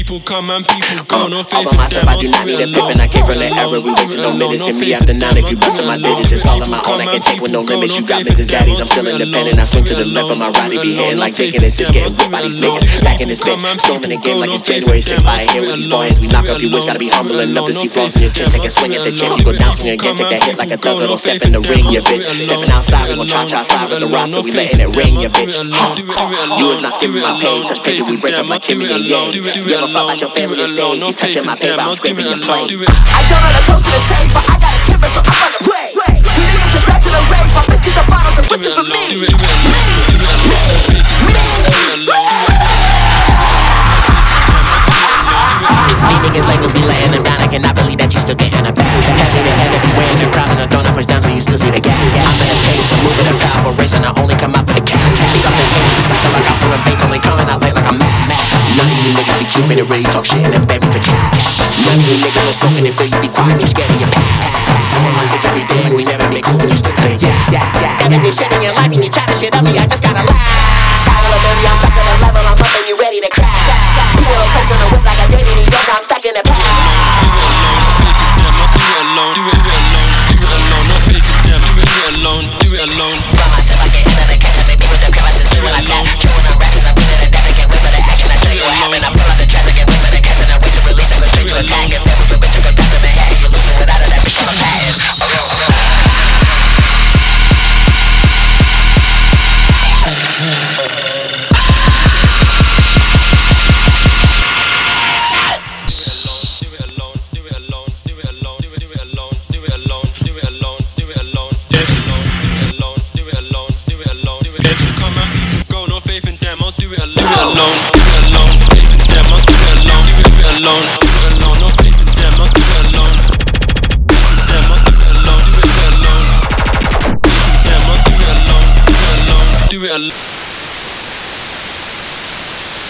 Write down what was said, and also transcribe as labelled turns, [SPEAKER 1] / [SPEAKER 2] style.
[SPEAKER 1] People come and people go, no faith
[SPEAKER 2] all by myself, I do not need a pip, and I came from the era. We wasting no minutes. Hit me after 9 if you bustin' my digits. It's all on my own, I can take with no limits. You got Mrs. Daddies, I'm still independent. I swing to the left, but my ride be hitting like taking it. Just getting whipped by these niggas. Back in this bitch, storming the game like it's January 6th. By here with these boys, we knock up you wish. Gotta be humble enough to see flaws in your gym. Take a swing at the gym, you go down, swing again. Take that hit like a thug, little step in the ring, ya bitch. Stepping outside, we gon' try slide with the roster. We letting it ring, ya bitch. You is not skipping my pay. Touch paper, we break up like Kimmy and Yang. You ever thought about your family and stage? You touching my paper, I'm scraping your plate.
[SPEAKER 3] I don't know the toast to the stage, but I got a timber, so I'm on the way. You niggas just back to the race, my biscuits are bottles, the bitches for me.
[SPEAKER 2] These niggas labels be letting them down. I cannot believe that you still getting a bag. Heavy the head to be wearing the crown and the throne I push down so you still see the gap. I'm in a pace, I'm moving a powerful race and I only come out for the cash. Feet up the hand, the cycle like I'm pulling baits, only coming out late like I'm mad. None of you niggas be tripping and really talk shit and then beg me for cash. None of you niggas are smoking and feel you be quiet, you scared of your past. I'm on my dick every day and we never make cool when you still play. Everything shit in your life and you try to shit up me, I just gotta laugh. Cycle of baby, I'm stuck on the level, I'm pumping you ready to crash. You a place on the whip like a dirty nigga, I'm stacking the pass.
[SPEAKER 1] Do it alone.
[SPEAKER 3] By myself, I can't handle the catch up, baby, with the crib, I just see what I tap. Chewing on rats and I'm feeling the depth, I can't wait for the action. I tell you what happened, I pull out the traffic, I wait for the gas and I wait to release and go straight to attack. If that was the risk of a pass in the hat, you're losing without it, that bitch, I'm a patent.
[SPEAKER 1] Do it alone.